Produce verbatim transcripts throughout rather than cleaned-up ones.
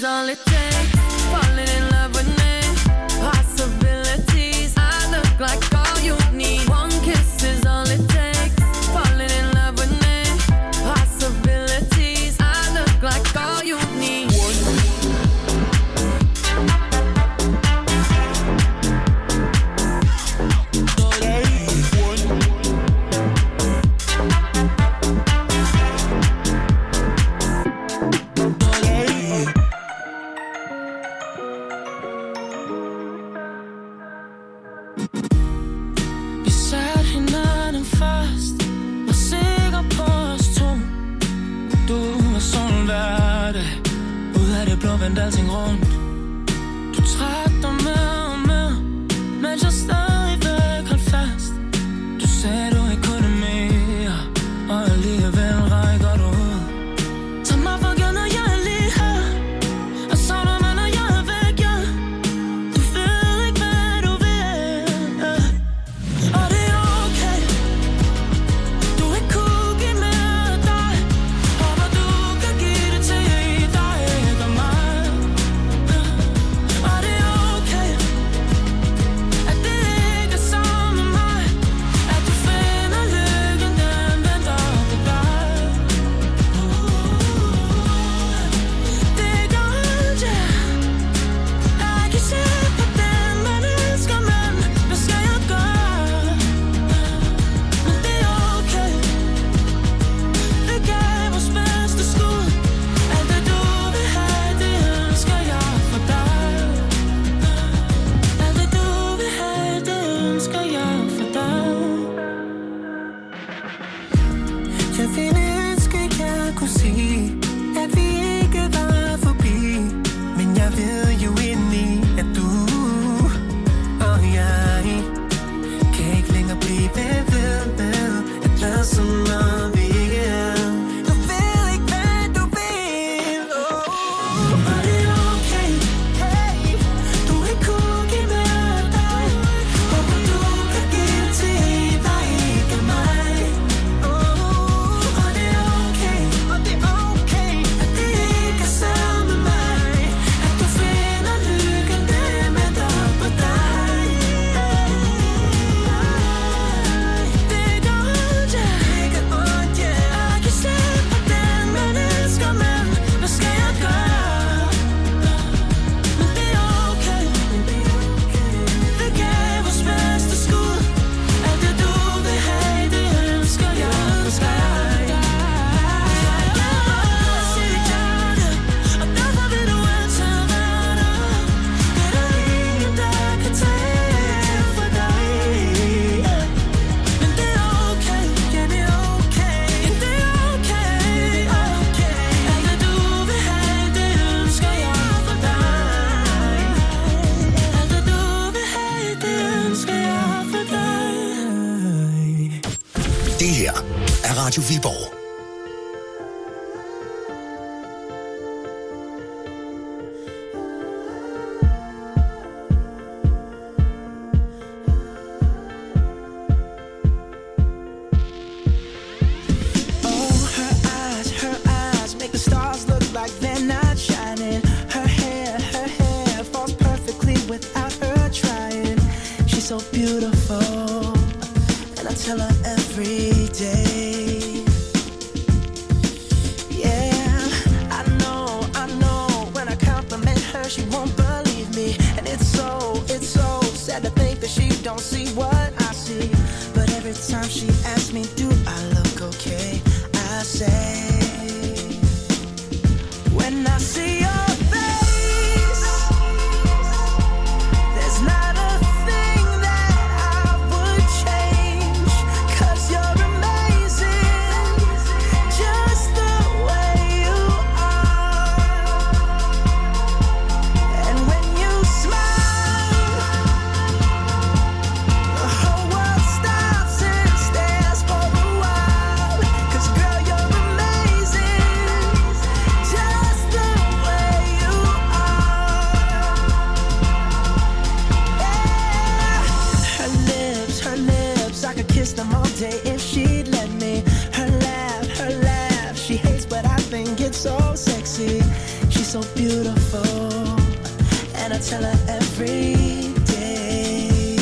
is all it takes. Falling in love with me. Possibilities. I look like all you need. One kiss is all it takes. Falling in love with me. Possibilities. I look like all you need. Vendt alting rundt. Du trak dig mere og mere, men jeg stadigvæk holdt fast. Du sagde du ikke kunne mere, og alligevel rækker du ud. Tag mig for givet, når jeg er lige her, og savner mig, når jeg er væk, ja. Du ved ikke, hvad du vil, ja. Og det er okay, du ikke kunne give mere af dig. Håber du kan give det til dig, ikke mig. Radio Viborg. so beautiful, and I tell her every day.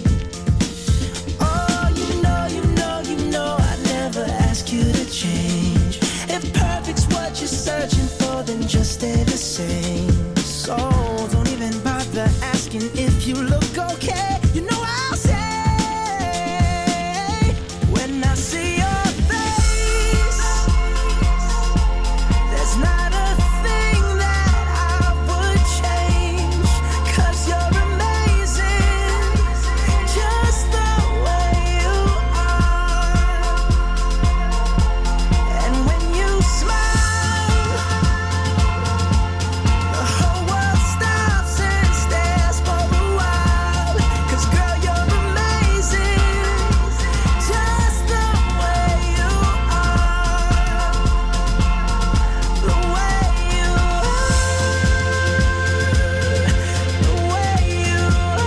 Oh, you know, you know, you know I never ask you to change. If perfect's what you're searching for, then just stay the same. So don't even bother asking if you look okay. You know I'll say when I see your face, there's not a thing that I would change, 'cause you're amazing, just the way you are. And when you smile, the whole world stops and stares for a while. 'Cause girl, you're amazing, just the way you are. The way you are. The way you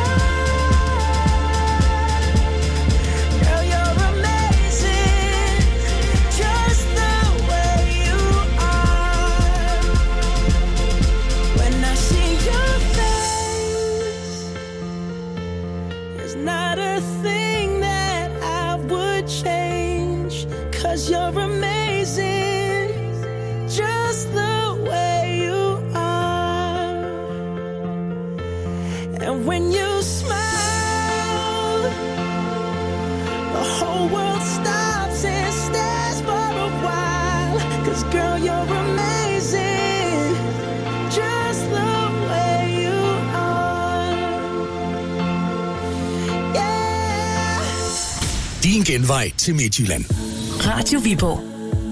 are. Girl, you're amazing, just the way you are. When I see your face, there's not a thing that I would change, 'cause you're amazing, just the way you are. And when you smile, the whole world stops and stares for a while. 'Cause girl, you're amazing, just the way you are. Yeah. Din genvej til Midtjylland. Radio Viborg.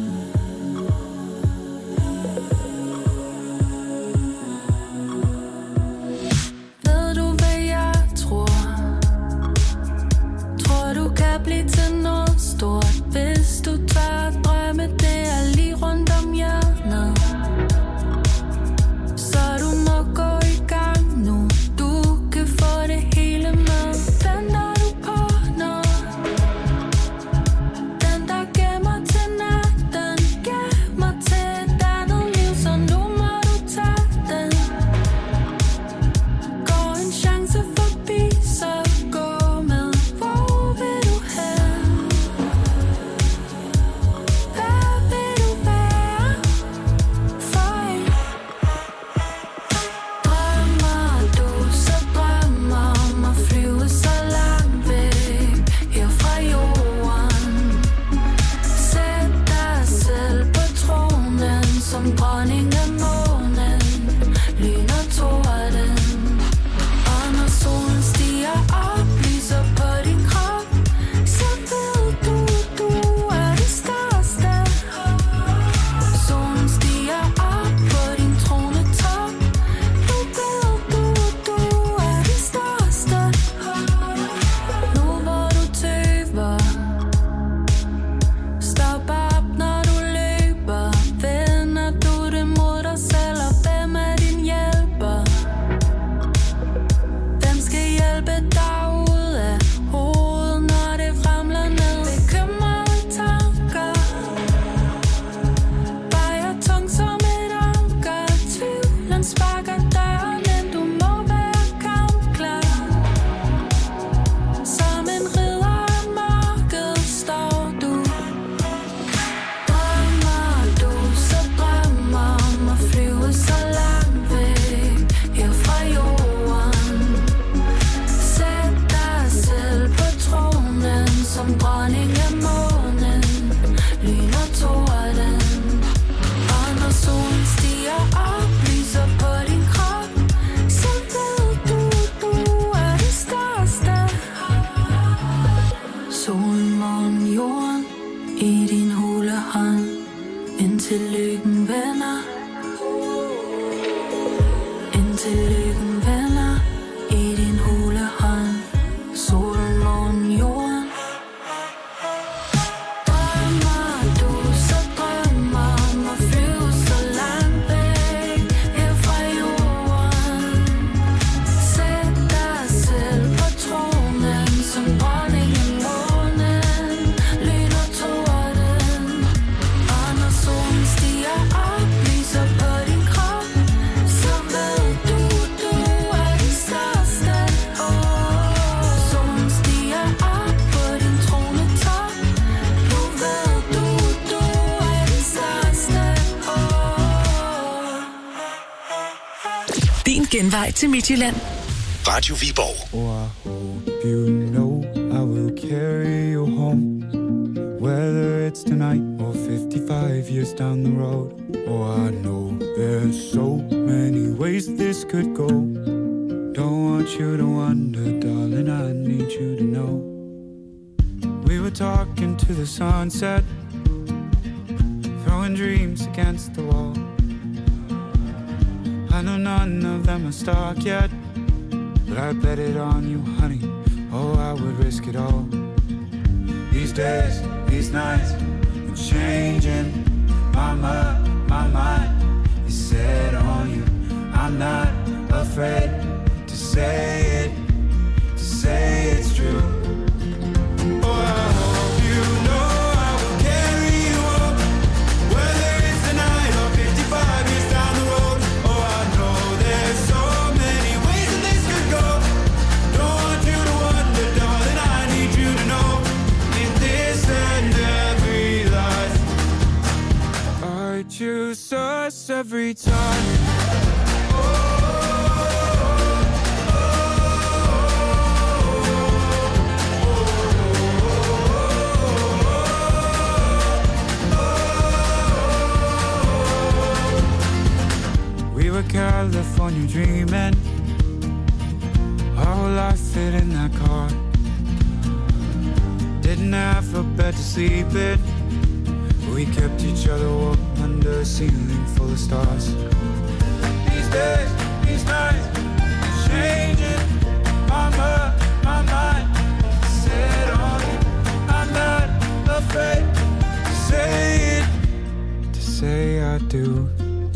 Ved du hvad jeg tror? Tror du kan blive til noget stort, hvis du tør drømme, det er lige rundt om hjørnet. Så du må gå i gang nu, du kan få det hele med. Venter du på noget? Den der gemmer til natten, gemmer til et andet liv, så nu må du tage den. Går en chance forbi, så gå med. Hvor vil du hen? Hvad vil du være for en? Drømmer du, så drømmer om at flyve så langt væk her fra jorden. Sæt dig selv på tronen som dronning af månen, lyn og torden. Og når solen stiger op, lyser på din krop, så ved du, du er det største. Solen stiger op på din tronetop, nu ved du, du er det største. Nu hvor du tøver, stop op når du løber. Vender du det mod dig selv, og hvem er din hjælper? Hvem skal hjælpe dig ud af hovedet, når det ramler ned? Bekymrede tanker vejer tungt som et anker. Tvivlen sparker døren, men du må være kampklar. Som en ridder af mørket står du. Drømmer du, så drømmer om at flyve så langt væk her fra jorden. Sæt dig selv på tronen som dronning af månen, lyn og torden. Og når solen stiger op, lyser på din krop, så ved du, du er det største. Solen, månen, jorden i din hule hånd, indtil lykken vender. Indtil lykken vender i din hule hånd. Solen, månen, jorden. Drømmer du, så drømmer om at flyve så langt væk her fra jorden. Sæt dig selv på tronen som dronning af månen, lyn og torden. Og når solen stiger op, lyser på din krop, genvej til Midtjylland. Radio Viborg. Oh, I hope you know I will carry you home, whether it's tonight or fifty-five years down the road. Oh, I know there's so many ways this could go. Don't want you to wonder, darling, I need you to know. We were talking to the sunset, throwing dreams against the wall. I know none of them are stuck yet, but I bet it on you, honey. Oh, I would risk it all. These days, these nights, I'm changing. My mind, my mind is set on you. I'm not afraid to say it, to say it's true. Oh, I hope you know I will carry you up, whether it's tonight or fifty-five years down the road. Oh, I know there's so many ways that this could go. Don't want you to wonder, darling, I need you to know. In this and every life, I choose us every time. We were California dreaming, our whole life fit in that car. Didn't have a bed to sleep in, we kept each other warm under a ceiling full of stars. These days, these nights, changing. My mind, my mind, set on you. I'm not afraid to say it, to say I do.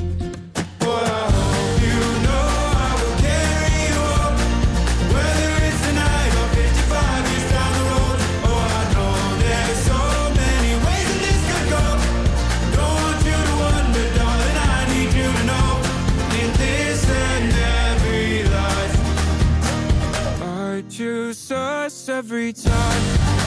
Choose us every time.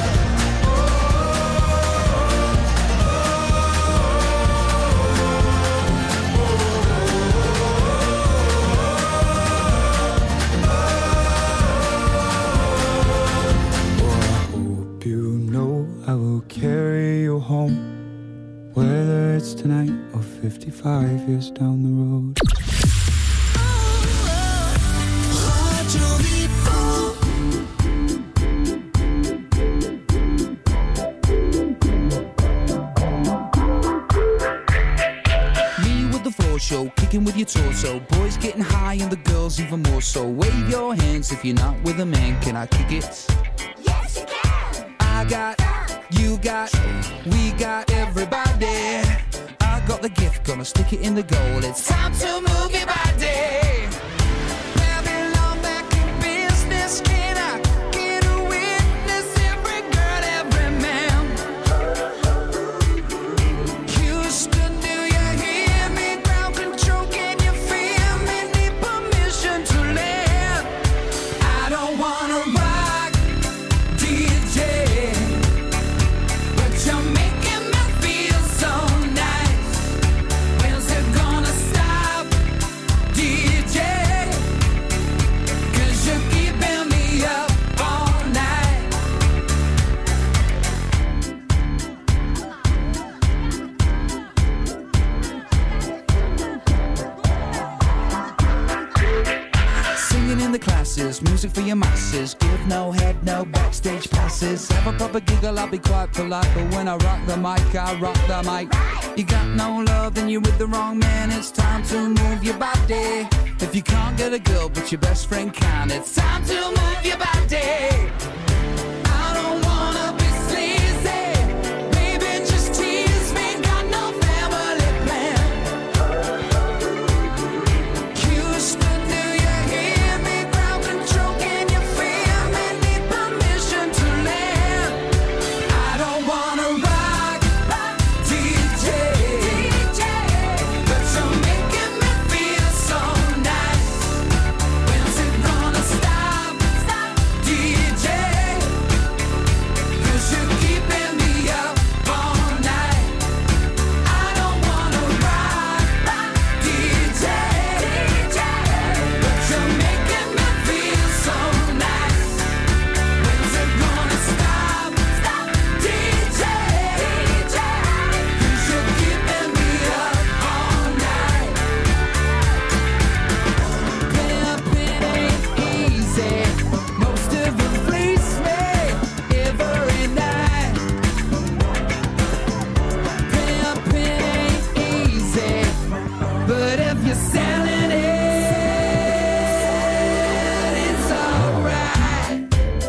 I will carry you home, whether it's tonight or fifty-five years down the road. Me with the floor show, kicking with your torso. Boys getting high and the girls even more so. Wave your hands if you're not with a man. Can I kick it? Yes, you can. I got, you got, we got everybody. I got the gift, gonna stick it in the goal. It's time to move your body. Babylon back in business. Can I get a witness? Every girl, every man. Houston, do you hear me? Ground control, can you feel me? Need permission to land. I don't wanna rock, D J. You're making me feel so nice. When's it gonna stop, D J? 'Cause you're keeping me up all night. Singing in the classes, music for your masses. Give no head, no backstage passes. Have a proper giggle, I'll be quite polite. But when I rock the mic, I rock the mic. You got no love, then you're with the wrong man. It's time to move your body. If you can't get a girl, but your best friend can, it's time to move your body. I don't wanna be sleazy. Baby, just tease me. Got no family plan. Houston, do you hear me? Ground control, can you feel me? Need permission to land. I don't wanna rock, D J, but you're making me feel so nice. When's it gonna stop, D J? just selling it. It's alright.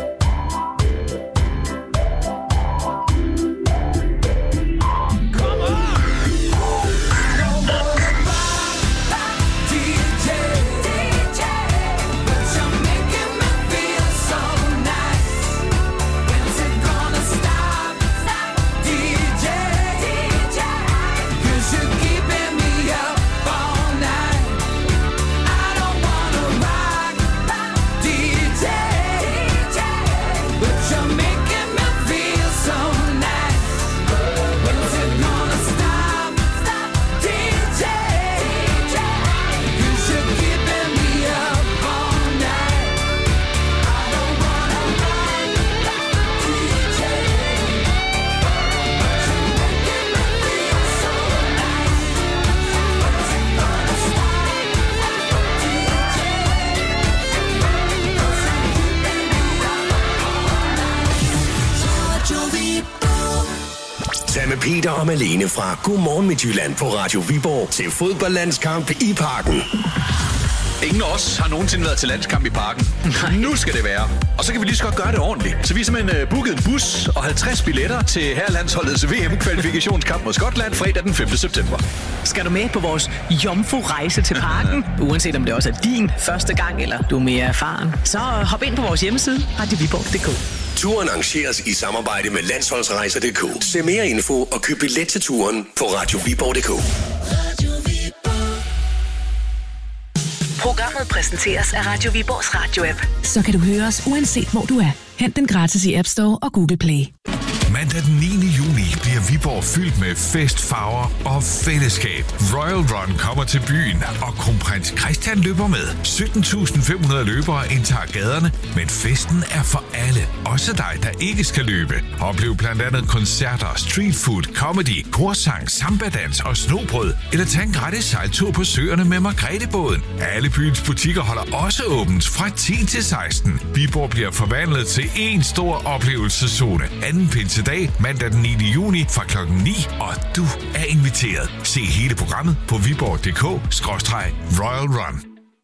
Come on. I don't wanna buy D J, D J, but you're making me feel so nice. When's it gonna stop? Stop, D J, D J, 'cause you're keeping me up all night. I don't wanna rock, rock, D J, D J, but you're making me feel so nice. When's it gonna stop? Stop, D J, D J, 'cause you're keeping me up all night. I don't wanna rock, rock, D J, but you're making me feel so nice. When's it gonna stop? D J, 'cause you're keeping me up all night. Radio Viborg. Tag med Peter og Malene fra Godmorgen Midtjylland på Radio Viborg til fodboldlandskamp i Parken. Ingen af os har nogensinde været til landskamp i Parken. Nu skal det være. Og så kan vi lige så godt gøre det ordentligt. Så vi har simpelthen uh, booket en bus og halvtreds billetter til herrelandsholdets V M-kvalifikationskamp mod Skotland fredag den femte september. Skal du med på vores jomfru-rejse til Parken? Uanset om det også er din første gang, eller du er mere erfaren, så hop ind på vores hjemmeside, radio viborg punktum d k. Turen arrangeres i samarbejde med landsholdsrejser punktum d k. Se mere info og køb billet til turen på radio viborg punktum d k. Programmet præsenteres af Radio Viborgs radio-app. Så kan du høre os uanset hvor du er. Hent den gratis i App Store og Google Play. Mandag den niende juni bliver Viborg fyldt med fest, farver og fællesskab. Royal Run kommer til byen, og kronprins Christian løber med. sytten tusind fem hundrede løbere indtager gaderne, men festen er for alle. Også dig, der ikke skal løbe. Oplev blandt andet koncerter, street food, comedy, korsang, sambadans og snobrød. Eller tag en gratis sejltur på søerne med Margrethe-båden. Alle byens butikker holder også åbent fra ti til seksten. Viborg bliver forvandlet til en stor oplevelseszone. Anden pinsedag, mandag den niende juni fra klokken ni, og du er inviteret. Se hele programmet på viborg punktum d k skråstreg Royal Run.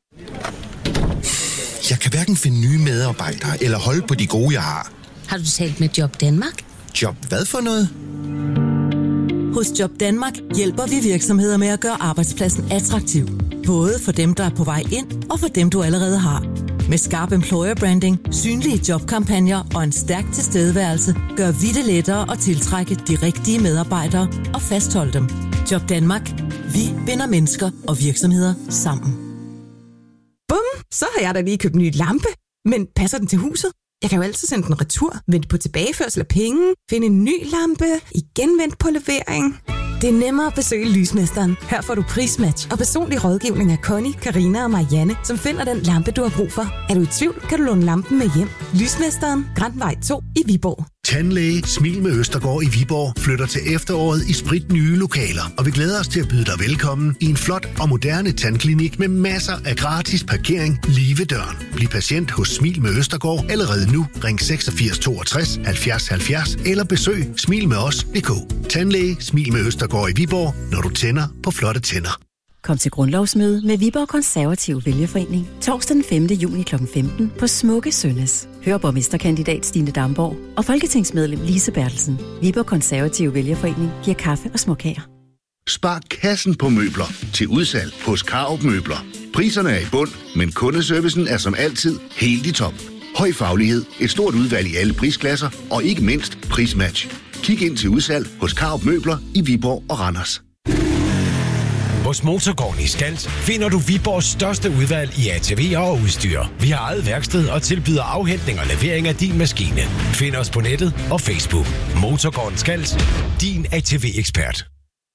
Jeg kan hverken finde nye medarbejdere eller holde på de gode, jeg har. Har du talt med Job Danmark? Job hvad for noget? Hos Job Danmark hjælper vi virksomheder med at gøre arbejdspladsen attraktiv. Både for dem, der er på vej ind, og for dem, du allerede har. Med skarp employer branding, synlige jobkampagner og en stærk tilstedeværelse, gør vi det lettere at tiltrække de rigtige medarbejdere og fastholde dem. Job Danmark. Vi binder mennesker og virksomheder sammen. Bum, så har jeg da lige købt en ny lampe. Men passer den til huset? Jeg kan jo altid sende den retur, vente på tilbageførsel af penge, finde en ny lampe, igen vente på levering. Det er nemmere at besøge Lysmesteren. Her får du prismatch og personlig rådgivning af Connie, Karina og Marianne, som finder den lampe, du har brug for. Er du i tvivl, kan du låne lampen med hjem. Lysmesteren, Grandvej to i Viborg. Tandlæge Smil med Østergaard i Viborg flytter til efteråret i sprit nye lokaler, og vi glæder os til at byde dig velkommen i en flot og moderne tandklinik med masser af gratis parkering lige ved døren. Bliv patient hos Smil med Østergaard allerede nu. Ring seksogfirs toogtres halvfjerds halvfjerds eller besøg smil med os punktum d k. Tandlæge Smil med Østergaard i Viborg, når du tænder på flotte tænder. Kom til grundlovsmøde med Viborg Konservative Vælgerforening torsdag den femte juni klokken femten på Smukke Sønnes. Hør borgmesterkandidat Stine Damborg og folketingsmedlem Lise Bertelsen. Viborg Konservative Vælgerforening giver kaffe og småkager. Spar kassen på møbler til udsalg hos Karup Møbler. Priserne er i bund, men kundeservicen er som altid helt i top. Høj faglighed, et stort udvalg i alle prisklasser og ikke mindst prismatch. Kig ind til udsalg hos Karup Møbler i Viborg og Randers. Hos Motorgården i Skals finder du Viborgs største udvalg i A T V'er og udstyr. Vi har eget værksted og tilbyder afhentning og levering af din maskine. Find os på nettet og Facebook. Motorgården Skals, din A T V-ekspert.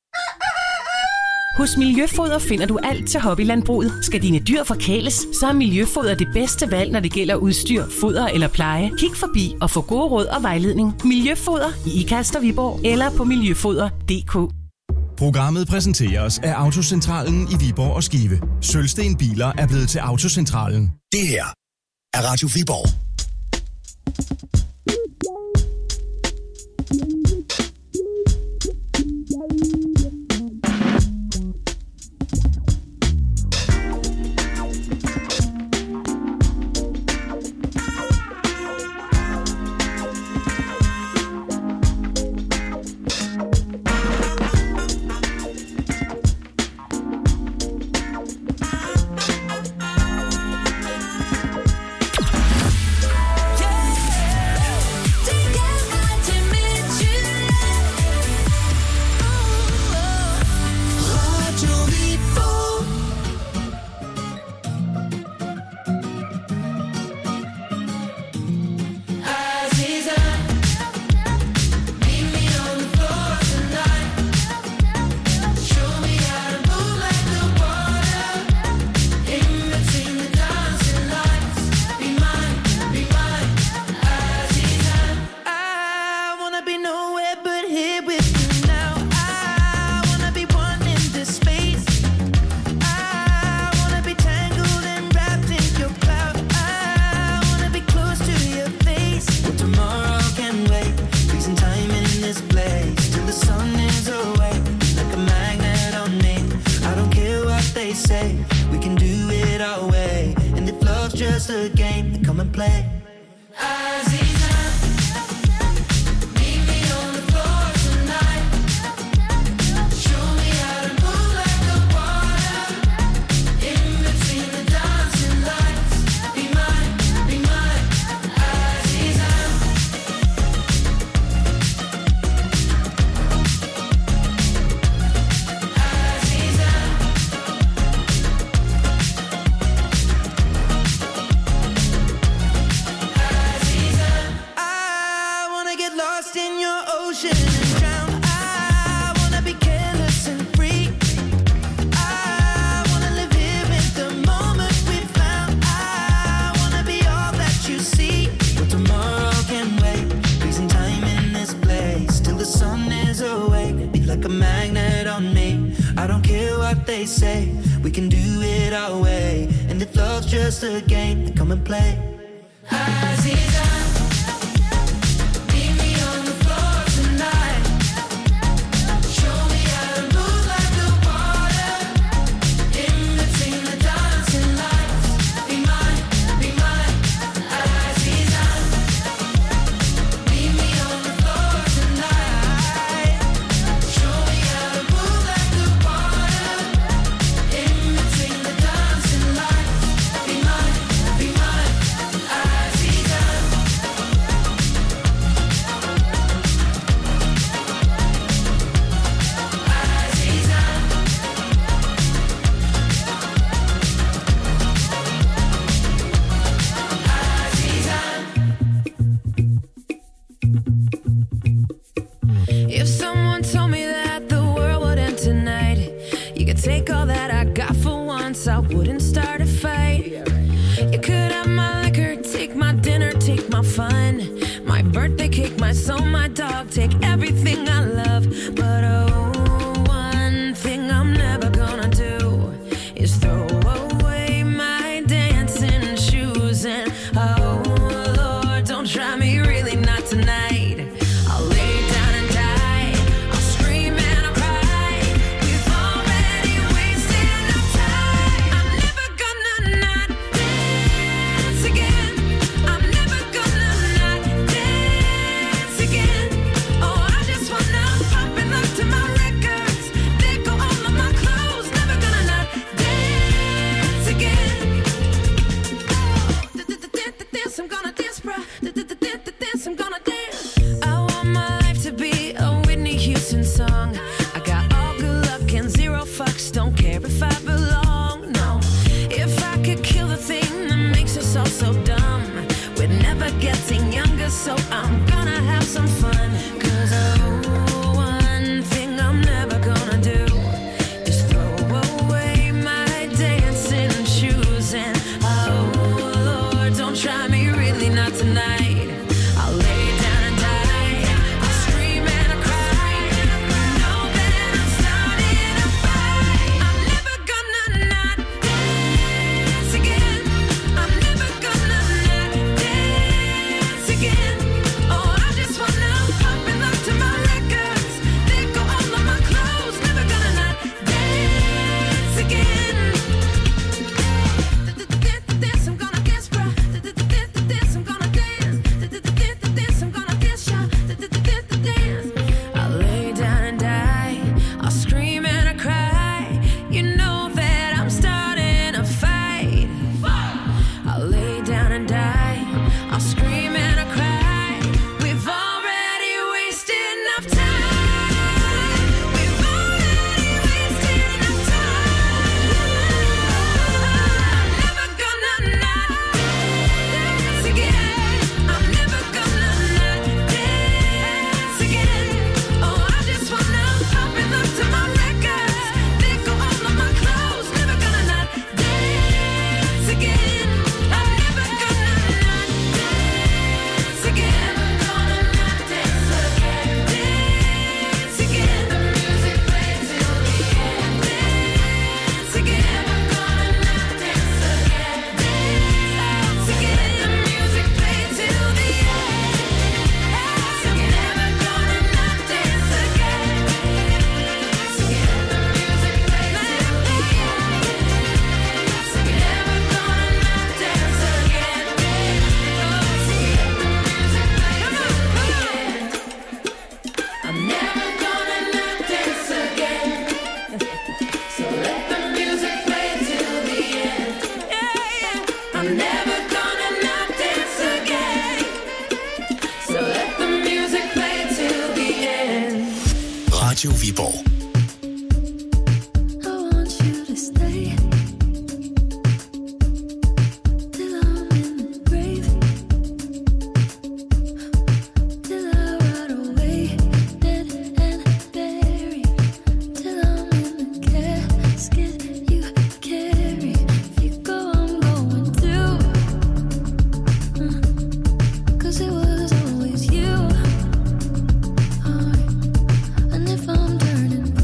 Hos Miljøfoder finder du alt til hobbylandbruget. Skal dine dyr forkæles, så er Miljøfoder det bedste valg, når det gælder udstyr, foder eller pleje. Kig forbi og få gode råd og vejledning. Miljøfoder i Ikast og Viborg eller på miljøfoder punktum d k. Programmet præsenteres af Autocentralen i Viborg og Skive. Sølvsten Biler er blevet til Autocentralen. Det her er Radio Viborg. say. We can do it our way. And if love's just a game, then come and play. Aziza, meet me on the floor tonight. Show me how to move like the water. In between the dancing lights. Be mine, be mine, Aziza. Aziza. I wanna get lost in your ocean and drown. I wanna be careless and free. I wanna live here with the moment we found. I wanna be all that you see. But tomorrow can wait. Freezing time in this place till the sun is awake. Be like a magnet on me. I don't care what they say. We can do it our way. And if love's just a game, then come and play. Aziza, meet me on the floor tonight. Show me how to move like the water. In between the dancing lights. Be mine, be mine, Aziza. Meet me on the floor tonight. Show me how to move like the water. In between the dancing lights. Be mine, be mine, Aziza. Radio Viborg. Turning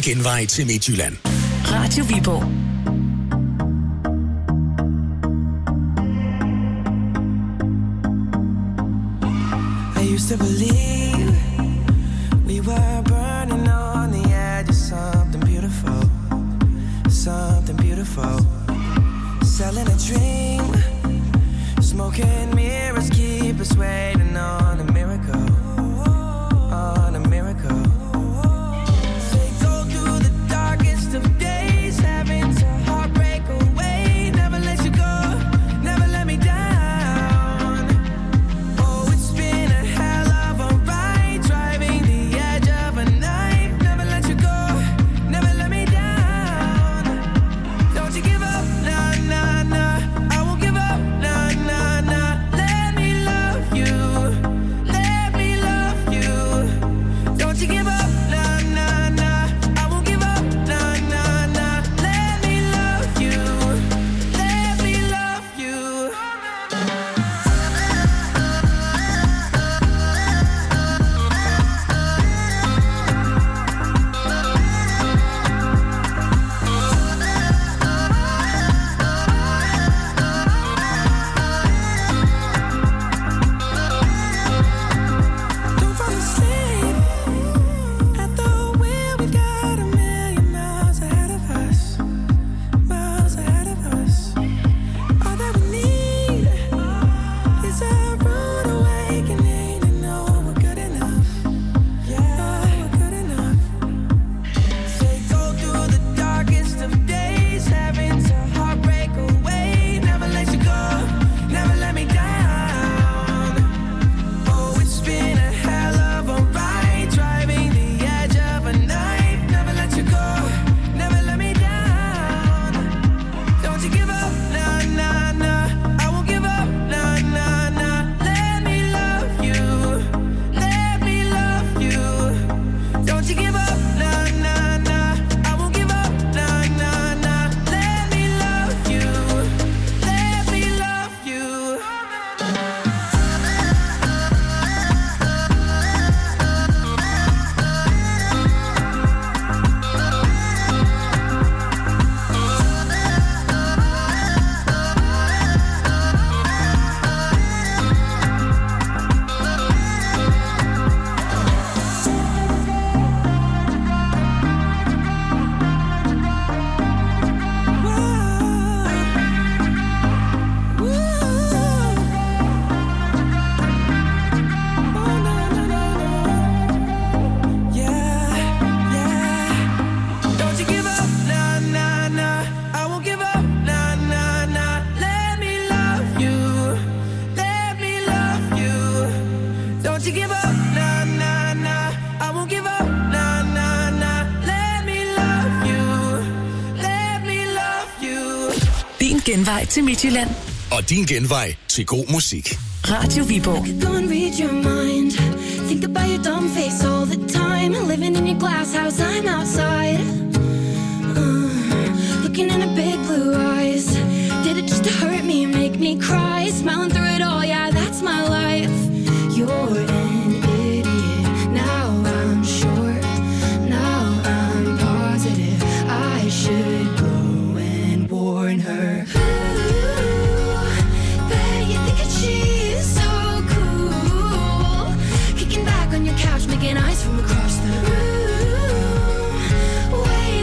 genvej til Midtjylland. Radio Viborg. I used to believe we were burning on the edge of something beautiful, something beautiful. Selling a dream, smoking mirrors keep us waiting on a miracle, on a miracle. They go through the darkest of days, having to heartbreak away. Never let you go, never let me down. Oh, it's been a hell of a ride, driving the edge of a knife. Never let you go, never let me down. Don't you give up, nah, nah, nah. I won't give up, nah, nah, nah. Let me love you, let me love you. Don't you give up, nah, nah, nah. I won't give up, nah, nah, nah. Let me love you, let me love you. Don't fall asleep at the wheel. We've got a million miles ahead of us, miles ahead of us. All that we need is a rude awakening to know we're good enough. Yeah, we're good enough. They go through the darkest of days, having to heartbreak away. Never let you go, never let me down. Oh, it's been a hell of a ride, driving the edge of a knife. Never let you go, never let me down. Don't you give up, nah, nah, nah. I won't give up, nah, nah, nah. Let me love you, let me love you. Don't you give up, nah, nah, nah. I won't give up, nah, nah, nah. Let me love you, let me love you. Don't you give up, nah, nah, nah. I won't give up, nah, nah, nah. Let me love you, let me love you. Don't you give up, nah, nah, nah. I won't give up, nah, nah, nah. Let me love you, let me love you. Din genvej til Midtjylland. Og din genvej til god musik. Radio Viborg. Go and read your mind. Think about your dumb face all the time. Living in your glass house, I'm outside. Uh, looking in her big blue eyes. Did it just to hurt me and make me cry? Smiling through it all, yeah, that's my life. You're an idiot. Now I'm sure. Now I'm positive. I should go and warn her. Bet you think that she's so cool. Kicking back on your couch, making eyes from across the room. Wait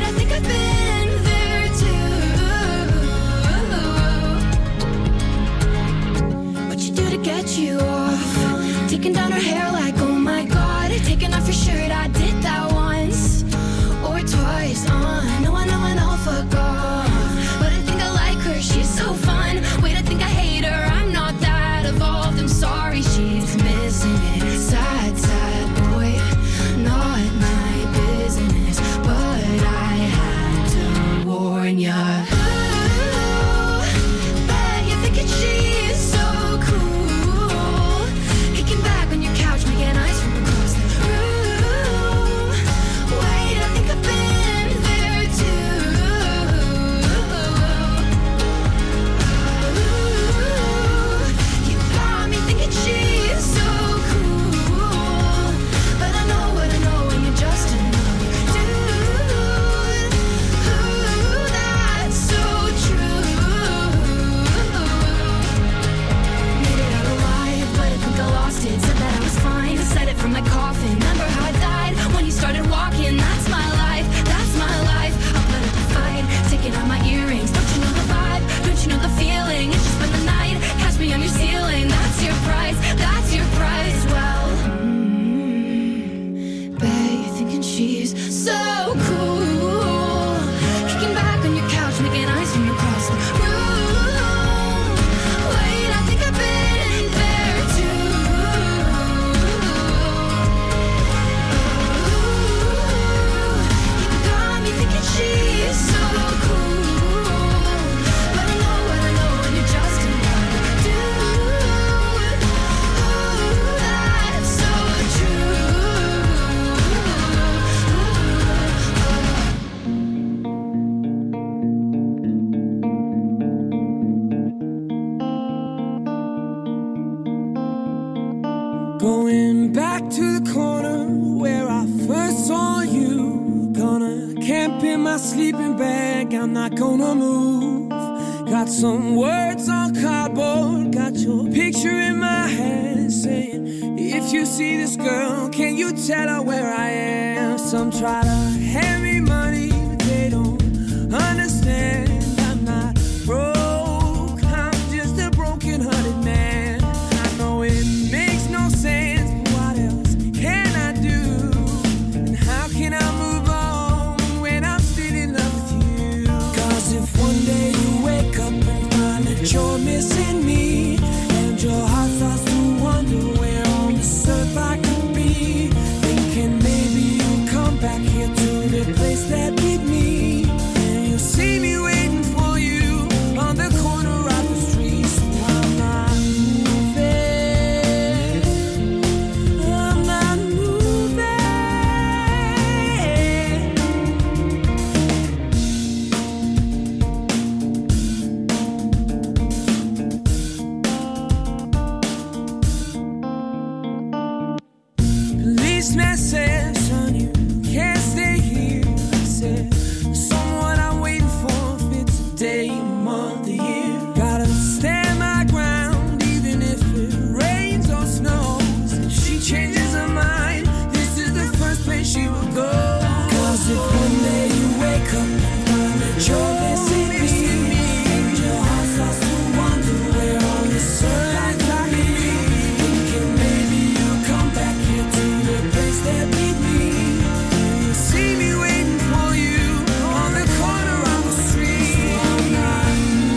my sleeping bag, I'm not gonna move. Got some words on cardboard, got your picture in my hand saying, if you see this girl, can you tell her where I am? Some try to hand me money, but they don't understand. I'm not broke, I'm just a broken-hearted man. I know it makes no sense, but what else can I do? And how can I move on when I'm still in love with you? Cause if one day you wake up and find that you're missing me, and your heart starts to wonder where on this earth I could be, thinking maybe you'll come back here to the place that beat me, and you'll see me waiting for you on the corner of the street. So I'm not moving, I'm not moving. Policeman said, son, you can't stay here. I said, someone I'm waiting for, if it's a day, a month, a year. Gotta stand my ground, even if it rains or snows. If she changes her mind, this is the first place she will go. Cause if one day you wake up and find that you're missing me, and your heart starts to wonder where on this earth I could be, thinking maybe you'll come back here to the place that beat me, and you'll see me waiting for you on the corner of the street. So I'm not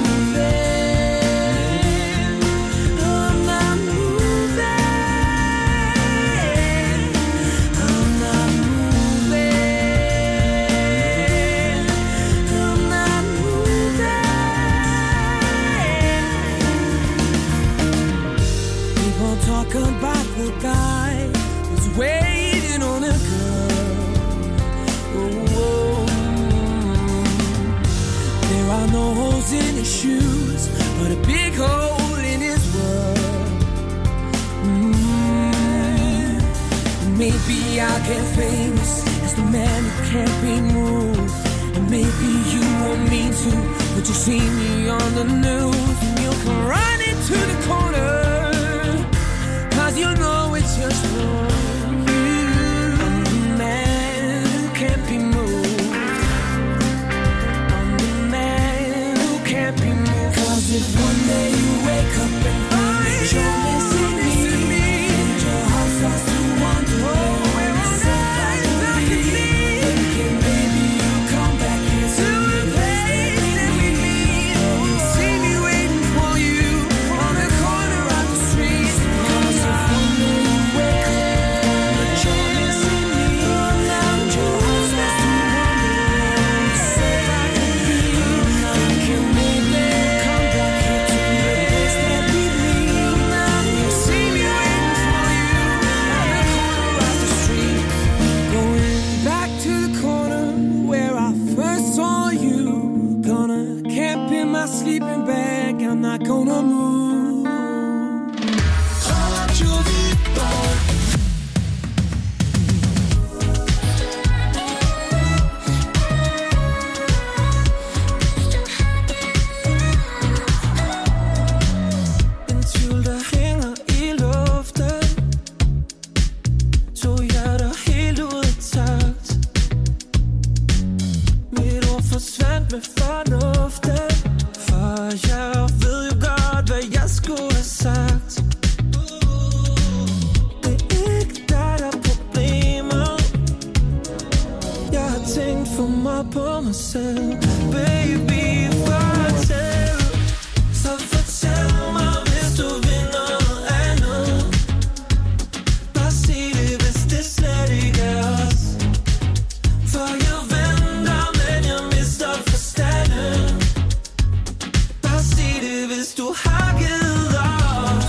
moving, I'm not moving, I'm not moving, I'm not moving. People talk about the guy who's waiting on a girl. Oh, oh. There are no holes in his shoes, but a big hole in his world. Mm. Maybe I'll get famous as the man who can't be moved, and maybe you want me to, but you see me on the news, and you'll come running to the corner, cause you know it's just wrong. I'm the man who can't be moved, I'm the man who can't be moved. Cause if one day you wake up and find that you're missing me, and your heart starts to wonder where on earth I could be, thinking maybe you'll come back here to the place that we meet, and you'll see me waiting for you on the corner of the street. Cause if one day you wake up and find that you're missing me, and your heart starts to wonder where on this earth I could be, thinking maybe you'll come back here to the place that beat me, and you'll see me waiting for you on the corner of the street. Going back to the corner where I first saw you. Gonna camp in my sleeping bag, I'm not gonna move. Radio Viborg. En tvivl, der hænger i luften, to hjerter helt ud af takt. Mit ord forsvandt med fornuften, for jeg ved jo godt, hvad jeg skulle have sagt. Det er ikke dig, der er problemet. Jeg har tænkt for meget på mig selv. Baby, fortæl, så fortæl mig, hvis du vil noget andet. Bare sig det, hvis det slet ikke er os. For jeg venter, men jeg mister forstanden. Bare sig det, hvis du har givet op.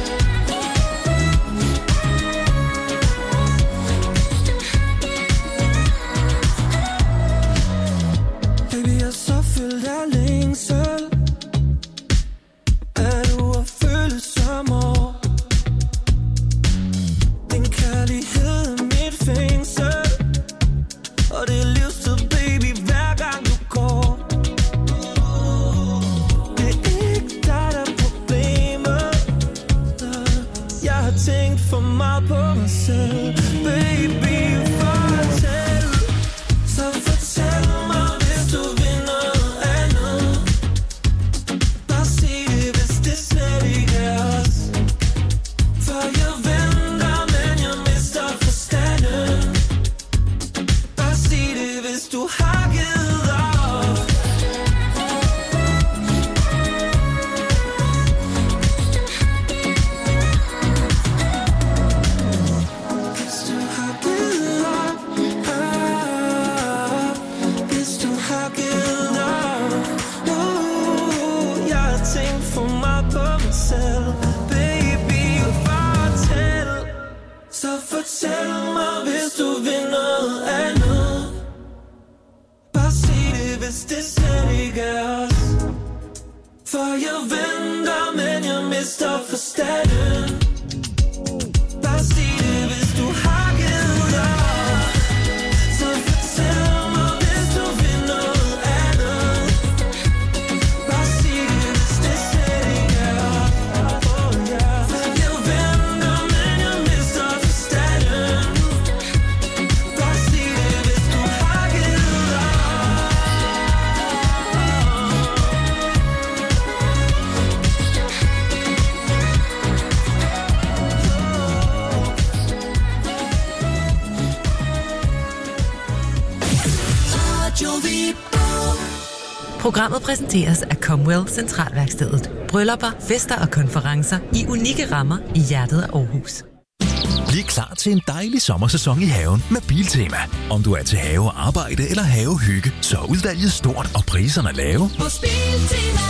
Baby, jeg er så fyldt af længsel. Er du at føle som år? Din kærlighed er mit fængsel, og det er livstid, baby, hver gang selv. Baby, fortæl. Så fortæl mig, hvis du vil noget andet. Bare sig det, hvis det slet ikke er os. For jeg venter, men jeg mister forstanden. Bare sig det, hvis du har givet op. Hvis du har givet op, op. Hvis du har givet op, uh, jeg har tænkt for meget på mig selv. Baby, fortæl. Så fortæl mig, hvis du vil noget andet. Bare sig det, hvis det slet ikke er os. For jeg venter, men jeg mister forstanden. Bare sig det, hvis du har givet op. Så fortæl mig, hvis du vil noget andet. Bare sig det, hvis det slet ikke er os. Oh, yeah. For jeg venter, men jeg mister forstanden. Bare sig det, hvis du har givet op. Radio Vibo. Programmet præsenteres af Comwell Centralværkstedet. Bryllupper, fester og konferencer i unikke rammer i hjertet af Aarhus. Bliv klar til en dejlig sommersæson i haven med Biltema. Om du er til havearbejde eller havehygge, så er udvalget stort og priserne lave. Hos Biltema.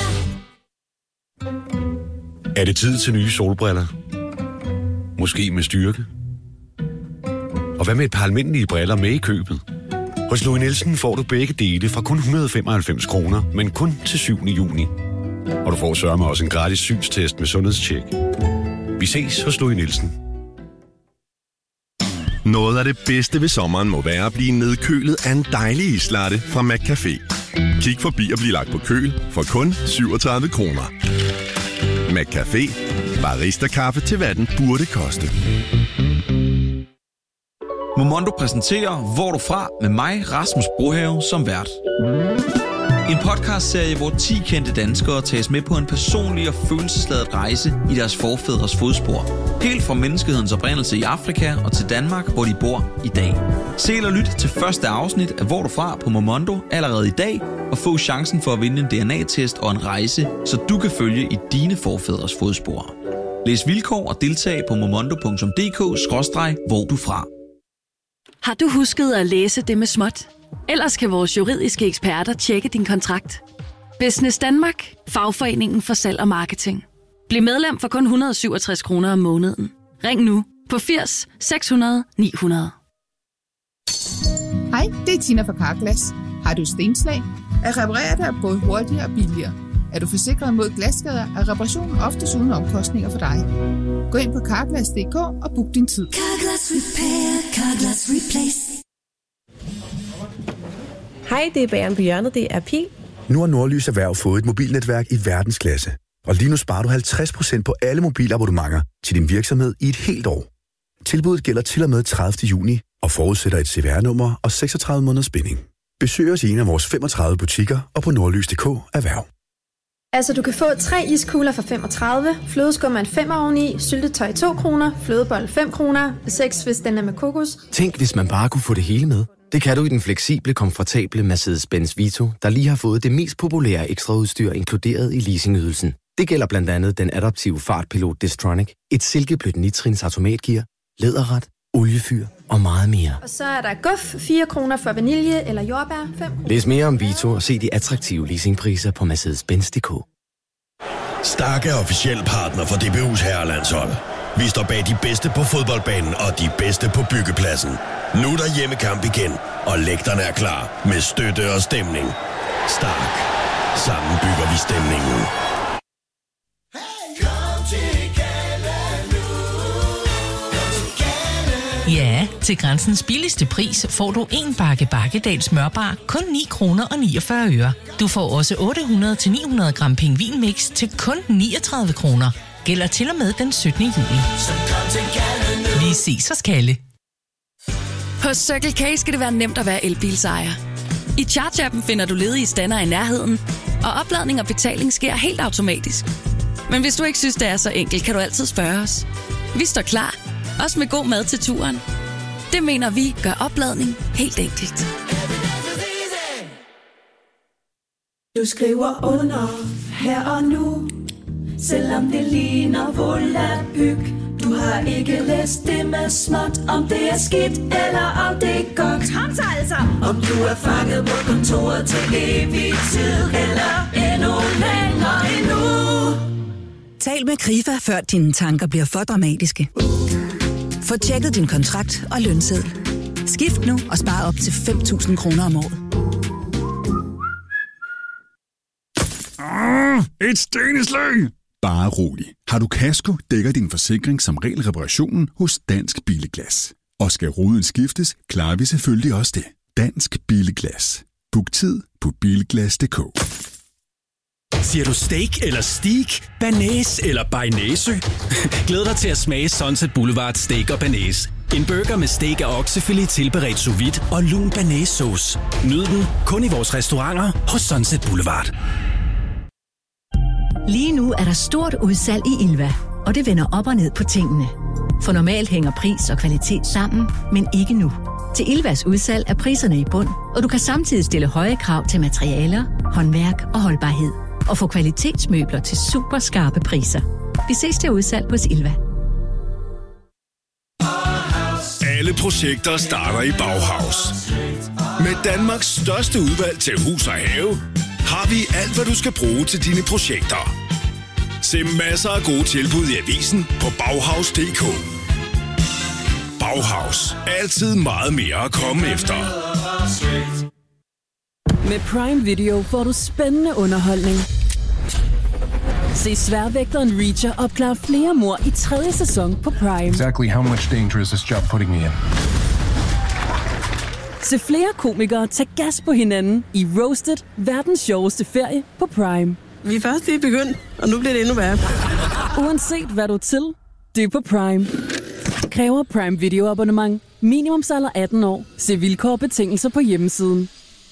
Er det tid til nye solbriller? Måske med styrke? Og hvad med et par almindelige briller med i købet? Hos Louis Nielsen får du begge dele fra kun et hundrede og femoghalvfems kroner, men kun til syvende juni. Og du får sørme også en gratis synstest med sundhedstjek. Vi ses hos Louis Nielsen. Noget af det bedste ved sommeren må være at blive nedkølet af en dejlig islatte fra McCafé. Kig forbi og bliv lagt på køl for kun syvogtredive kroner. McCafé. Barista-kaffe til hvad den burde koste. Momondo præsenterer Hvor du fra med mig, Rasmus Brohave, som vært. En podcastserie, hvor ti kendte danskere tages med på en personlig og følelsesladet rejse i deres forfædres fodspor. Helt fra menneskehedens oprindelse i Afrika og til Danmark, hvor de bor i dag. Se eller lyt til første afsnit af Hvor du fra på Momondo allerede i dag, og få chancen for at vinde en D N A-test og en rejse, så du kan følge i dine forfædres fodspor. Læs vilkår og deltag på momondo punktum d k skråstreg hvor du fra. Har du husket at læse det med småt? Ellers kan vores juridiske eksperter tjekke din kontrakt. Business Danmark, fagforeningen for salg og marketing. Bliv medlem for kun et hundrede og syvogtres kroner om måneden. Ring nu på firs seks hundrede ni hundrede. Hej, det er Tina fra Carglass. Har du stenslag? At reparere det er både hurtigere og billigere. Er du forsikret mod glasskader, er reparationen oftest uden omkostninger for dig. Gå ind på carglass punktum d k og book din tid. Carglass Repair, Carglass Replace. Hej, det er Bageren på hjørnet, det er Pil. Nu har Nordlys Erhverv fået et mobilnetværk i verdensklasse. Og lige nu sparer du halvtreds procent på alle mobilabonnementer til din virksomhed i et helt år. Tilbuddet gælder til og med tredivte juni og forudsætter et C V R-nummer og seksogtredive måneders binding. Besøg os i en af vores femogtredive butikker og på nordlys punktum d k erhverv. Altså, du kan få tre iskugler for femogtredive, flødeskum er en femmer oveni, syltetøj to kroner, flødebold fem kroner, seks hvis den er med kokos. Tænk, hvis man bare kunne få det hele med. Det kan du i den fleksible, komfortable Mercedes-Benz Vito, der lige har fået det mest populære ekstraudstyr inkluderet i leasingydelsen. Det gælder blandt andet den adaptive fartpilot Distronic, et silkeblødt nitrins automatgear, læderret, oliefyr og meget mere. Og så er der guf, fire kroner for vanilje eller jordbær, fem kroner. Læs mere om Vito og se de attraktive leasingpriser på Mercedes Benz punktum d k. Stark er officiel partner for D B U's herrelandshold. Vi står bag de bedste på fodboldbanen og de bedste på byggepladsen. Nu er der hjemmekamp igen, og lægterne er klar med støtte og stemning. Stark. Sammen bygger vi stemningen. Ja, til Grænsens billigste pris får du en bakke Bakkedal smørbar kun ni kroner og niogfyrre øre. Du får også otte hundrede til ni hundrede gram pingvinmix til kun niogtredive kroner. Gælder til og med den syttende juli. Vi ses hos Kalle. Hos Circle K skal det være nemt at være elbilsejer. I Charge-appen finder du ledige stander i nærheden, og opladning og betaling sker helt automatisk. Men hvis du ikke synes, det er så enkelt, kan du altid spørge os. Vi står klar, også med god mad til turen. Det mener vi gør opladning helt enkelt. Du skriver under her og nu, selvom det ligner volapyk. Du har ikke læst det med småt, om det er skidt eller om det er godt. Kom så altså! Om du er fanget på kontoret til evig tid, eller endnu længere endnu. Tal med Krifa, før dine tanker bliver for dramatiske. Få tjekket din kontrakt og lønseddel. Skift nu og spar op til fem tusind kroner om året. Ah, et sten i slyng! Bare rolig. Har du kasko, dækker din forsikring som regel reparationen hos Dansk Billeglas. Og skal ruden skiftes, klarer vi selvfølgelig også det. Dansk Billeglas. Book tid på bilglas punktum d k. Siger du steak eller steak? Banæs eller bearnaise? Glæd dig til at smage Sunset Boulevard Steak og Banæs. En burger med steak af oksefilet tilberedt sous vide og lun banæssauce. Nyd den kun i vores restauranter hos Sunset Boulevard. Lige nu er der stort udsalg i Ilva, og det vender op og ned på tingene. For normalt hænger pris og kvalitet sammen, men ikke nu. Til Ilvas udsalg er priserne i bund, og du kan samtidig stille høje krav til materialer, håndværk og holdbarhed. Og få kvalitetsmøbler til super skarpe priser. Vi ses til udsalg hos Ilva. Alle projekter starter i Bauhaus. Med Danmarks største udvalg til hus og have, har vi alt, hvad du skal bruge til dine projekter. Se masser af gode tilbud i avisen på Bauhaus punktum d k. Bauhaus. Altid meget mere at komme efter. Med Prime Video får du spændende underholdning. Se Sværvægteren Reacher opklare flere mord i tredje sæson på Prime. Exactly how much danger is this job putting me in? Se flere komikere tage gas på hinanden i Roasted, verdens sjoveste ferie på Prime. Vi er først lige begyndt, og nu bliver det endnu værre. Uanset hvad du er til, det er på Prime. Kræver Prime Video abonnement. Minimumsalder atten år. Se vilkår og betingelser på hjemmesiden.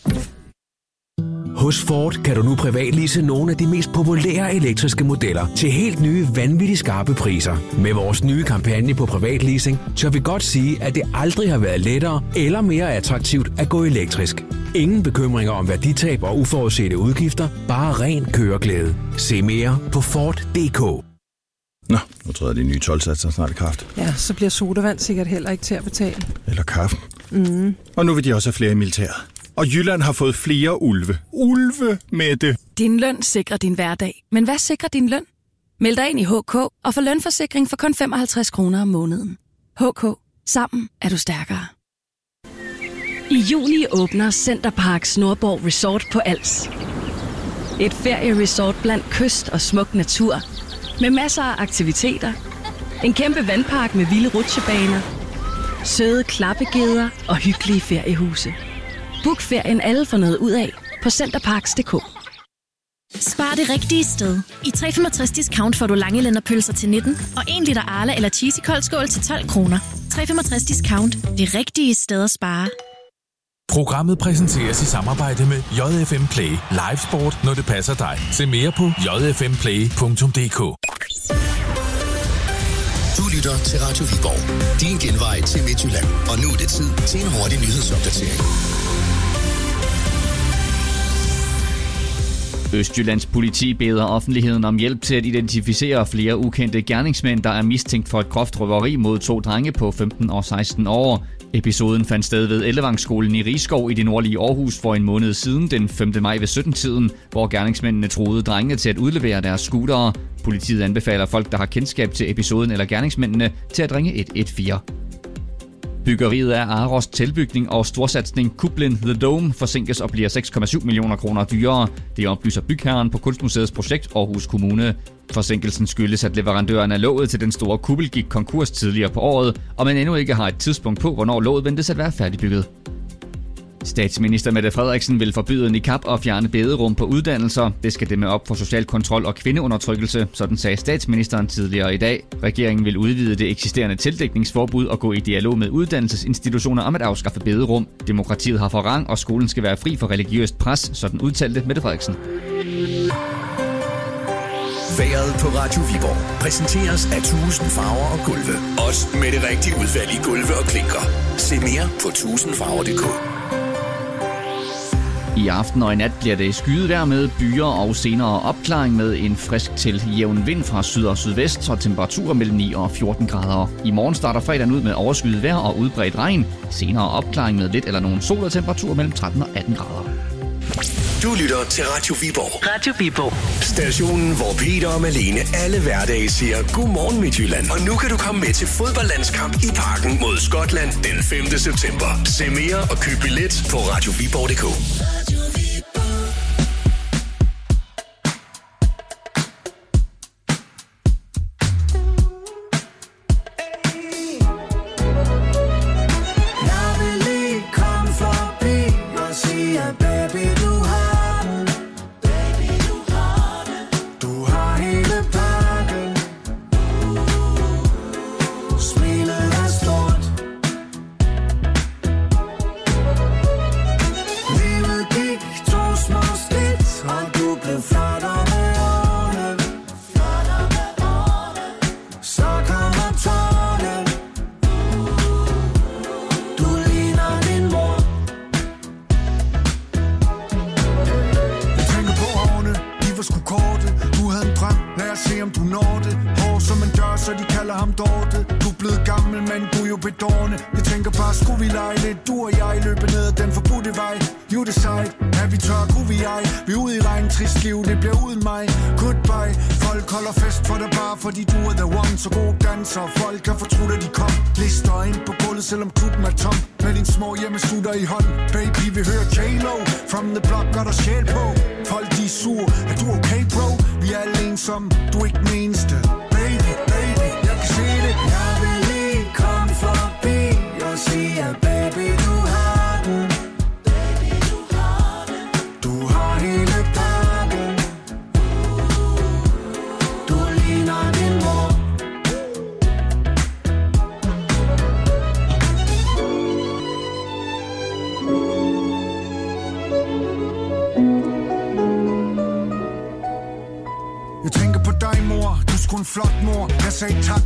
Hos Ford kan du nu privatlease nogle af de mest populære elektriske modeller til helt nye, vanvittigt skarpe priser. Med vores nye kampagne på privatleasing, tør vi godt sige, at det aldrig har været lettere eller mere attraktivt at gå elektrisk. Ingen bekymringer om værditab og uforudsete udgifter, bare ren køreglæde. Se mere på Ford punktum d k. Nå, nu tror jeg, de nye tolvsatser snart i kraft. Ja, så bliver sodavand sikkert heller ikke til at betale. Eller kaffen. Mm. Og nu vil de også have flere i militæret. Og Jylland har fået flere ulve. Ulve med det. Din løn sikrer din hverdag. Men hvad sikrer din løn? Meld dig ind i H K og få lønforsikring for kun femoghalvtreds kroner om måneden. H K. Sammen er du stærkere. I juli åbner Centerparks Nordborg Resort på Als. Et ferieresort blandt kyst og smuk natur. Med masser af aktiviteter. En kæmpe vandpark med vilde rutsjebaner. Søde klappegeder og hyggelige feriehuse. Book ferien alle får noget ud af på centerparks punktum d k. Spar det rigtige sted. I tre komma femogtres discount får du langelænderpølser til nitten og en liter Arla eller Cheesy koldskål til tolv kroner. tre komma femogtres discount. Det rigtige sted at spare. Programmet præsenteres i samarbejde med J F M Play. Live sport, når det passer dig. Se mere på j f m play punktum d k. Du lytter til Radio Viborg. Din genvej til Midtjylland. Og nu er det tid til en hurtig nyhedsopdatering. Østjyllands politi beder offentligheden om hjælp til at identificere flere ukendte gerningsmænd, der er mistænkt for et groft røveri mod to drenge på femten og seksten år. Episoden fandt sted ved Ellevangsskolen i Rigskov i det nordlige Aarhus for en måned siden, den femte maj ved sytten-tiden, hvor gerningsmændene truede drengene til at udlevere deres scootere. Politiet anbefaler folk, der har kendskab til episoden eller gerningsmændene, til at ringe et et fire. Byggeriet af Aros tilbygning og storsatsning Kublin The Dome forsinkes og bliver seks komma syv millioner kroner dyrere. Det oplyser bygherren på Kunstmuseets projekt Aarhus Kommune. Forsinkelsen skyldes, at leverandøren af låget til den store kuppel gik konkurs tidligere på året, og man endnu ikke har et tidspunkt på, hvornår låget ventes at være færdigbygget. Statsminister Mette Frederiksen vil forbyde niqab og fjerne bederum på uddannelser. Det skal dæmme op for social kontrol og kvindeundertrykkelse, sådan sagde statsministeren tidligere i dag. Regeringen vil udvide det eksisterende tildækningsforbud og gå i dialog med uddannelsesinstitutioner om at afskaffe bederum. Demokratiet har forrang, og skolen skal være fri for religiøst pres, sådan udtalte Mette Frederiksen. Vejret på Radio Viborg præsenteres af tusind farver og gulve. Også med det rigtige udvalg i gulve og klinker. Se mere på tusind farver punktum d k. I aften og i nat bliver det skyet vejr med byer og senere opklaring med en frisk til jævn vind fra syd og sydvest og temperaturer mellem ni og fjorten grader. I morgen starter fredagen ud med overskyet vejr og udbredt regn. Senere opklaring med lidt eller nogen sol og temperaturer mellem tretten og atten grader. Du lytter til Radio Viborg. Radio Viborg. Stationen, hvor Peter og Malene alle hverdage siger godmorgen Midtjylland. Og nu kan du komme med til fodboldlandskamp i Parken mod Skotland den femte september. Se mere og køb billet på radio viborg punktum d k. Selvom klubben er tom, med din små hjemmesutter i hånden. Baby, vi hører J-Lo, from the block, gør der sjæl på. Folk de er sur, er du okay bro? Vi er alle ensomme, du er ikke den eneste. Baby, baby, jeg kan se det. Jeg vil lige komme forbi og sige, at baby, du har den. Baby, du har den. Du har hele pakken. Du ligner din mor. Jeg tænker på dig, mor. Du er sgu en flot mor. Jeg sagde tak.